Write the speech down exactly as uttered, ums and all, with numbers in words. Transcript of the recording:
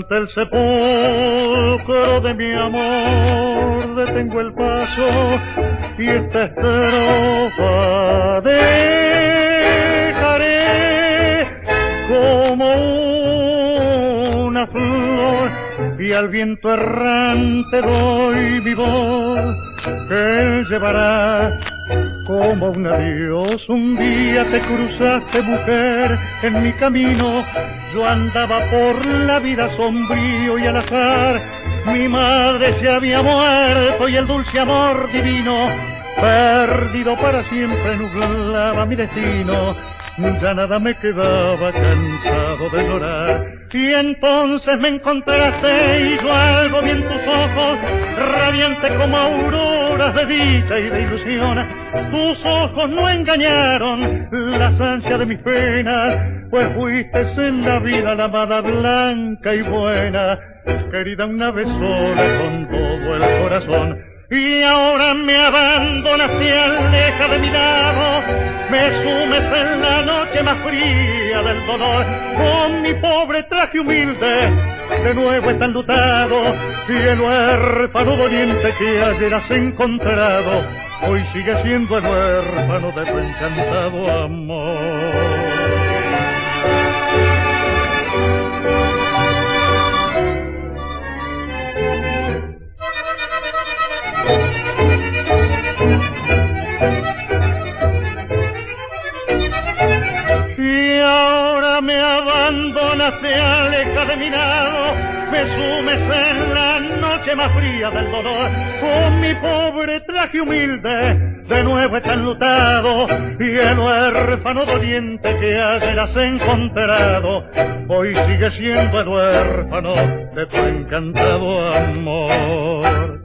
ante el sepulcro de mi amor detengo el paso y esta estrofa dejaré como una flor y al viento errante doy mi voz que él llevará como un adiós. Un día te cruzaste, mujer, en mi camino. Yo andaba por la vida sombrío y al azar mi madre se había muerto y el dulce amor divino perdido para siempre nublaba mi destino. Ya nada me quedaba, cansado de llorar. Y entonces me encontraste y yo algo vi en tus ojos, radiante como auroras de dicha y de ilusión. Tus ojos no engañaron las ansias de mis penas, pues fuiste en la vida la amada blanca y buena, querida una vez sola con todo el corazón. Y ahora me abandonas, te alejas de mi lado, me sumes en la noche más fría del dolor. Con mi pobre traje humilde, de nuevo está enlutado, y el huérfano doliente que ayer has encontrado, hoy sigue siendo el huérfano de tu encantado amor. Y ahora me abandonas, te alejas de mi lado, me sumes en la noche más fría del dolor. Con mi pobre traje humilde, de nuevo está enlutado, y el huérfano doliente que ayer has encontrado, hoy sigue siendo el huérfano de tu encantado amor.